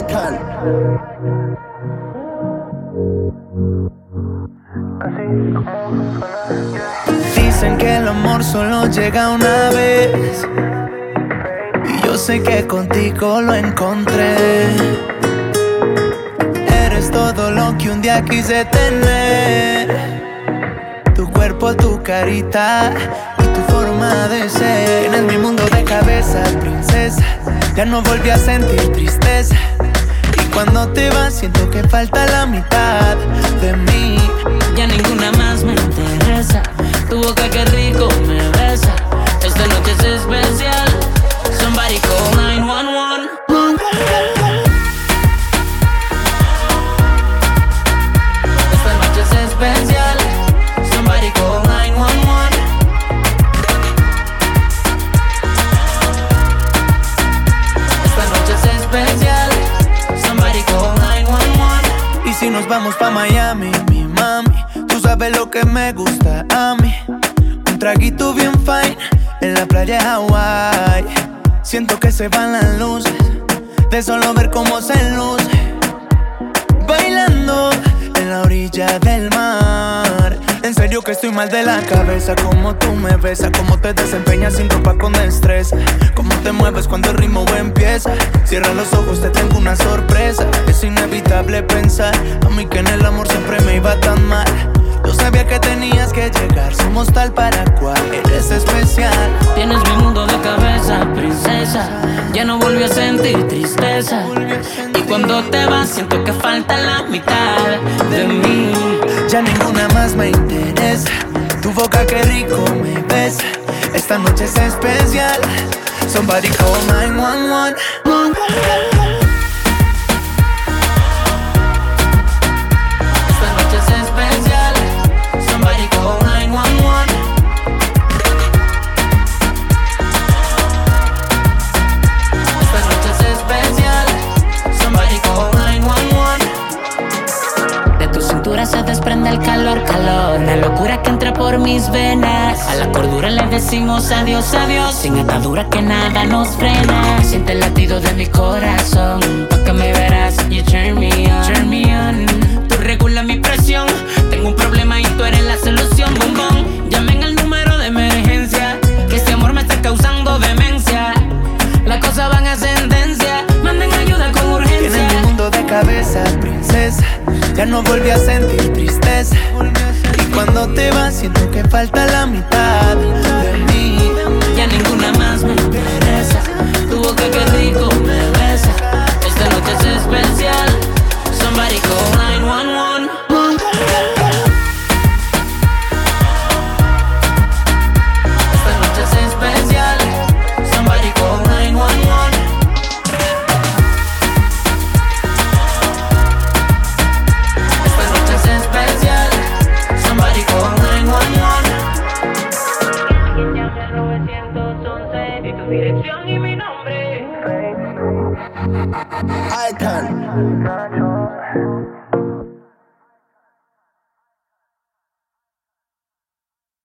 Icon. Dicen que el amor solo llega una vez, y yo sé que contigo lo encontré. Eres todo lo que un día quise tener. Tu cuerpo, tu carita y tu forma de ser. Tienes mi mundo de cabeza, princesa. Ya no volví a sentir tristeza. Y cuando te vas siento que falta la mitad de mí. Ya ninguna más me interesa. Tu boca que rico me besa. Esta noche es especial. Somebody call 911. Esta noche es especial. Somebody call 911. Esta noche es especial. Somebody call 911. Y si nos vamos pa' Miami, mi mami, tú sabes lo que me gusta a mí. Un traguito bien fine en la playa de Hawái. Siento que se van las luces de solo ver cómo se luce, bailando en la orilla del mar. En serio que estoy mal de la cabeza. Como tú me besas, cómo te desempeñas sin ropa con destreza. Cómo te mueves cuando el ritmo empieza. Cierra los ojos, te tengo una sorpresa. Es inevitable pensar a mí que en el amor siempre me iba tan mal. Yo sabía que tenías que llegar, somos tal para cual, eres especial. Tienes mi mundo de cabeza, princesa. Ya no volví a sentir tristeza. Y cuando te vas siento que falta la mitad de mí. Ya ninguna más me interesa. Tu boca que rico me besa. Esta noche es especial. Somebody call 911. Esta noche es especial. Somebody call 911. Esta noche es especial. Somebody call 911. De tu cintura se desprende el calor, calor. Una locura que entra por mis venas. A la cordura le decimos adiós, adiós. Sin atadura que nada nos frena. Siente el latido de mi corazón. Pa' que me verás, you turn me on, turn me on. Tú regulas mi presión. Tengo un problema y tú eres la solución, bombón. Llamen al número de emergencia, que este amor me está causando demencia. Las cosas van a sentencia. Manden ayuda con urgencia. Tienes mi mundo de cabeza, princesa. Ya no volví a sentir tristeza. Y cuando te vas siento que falta la mitad de mí. Ya ninguna más me interesa. Tu boca que rico me besa. Esta noche es especial. Somebody call 911. Esta noche es especial. Somebody call 911. Esta noche es especial. Somebody call 911. Alguien llame al 911. Di tu dirección y mi nombre. Icon.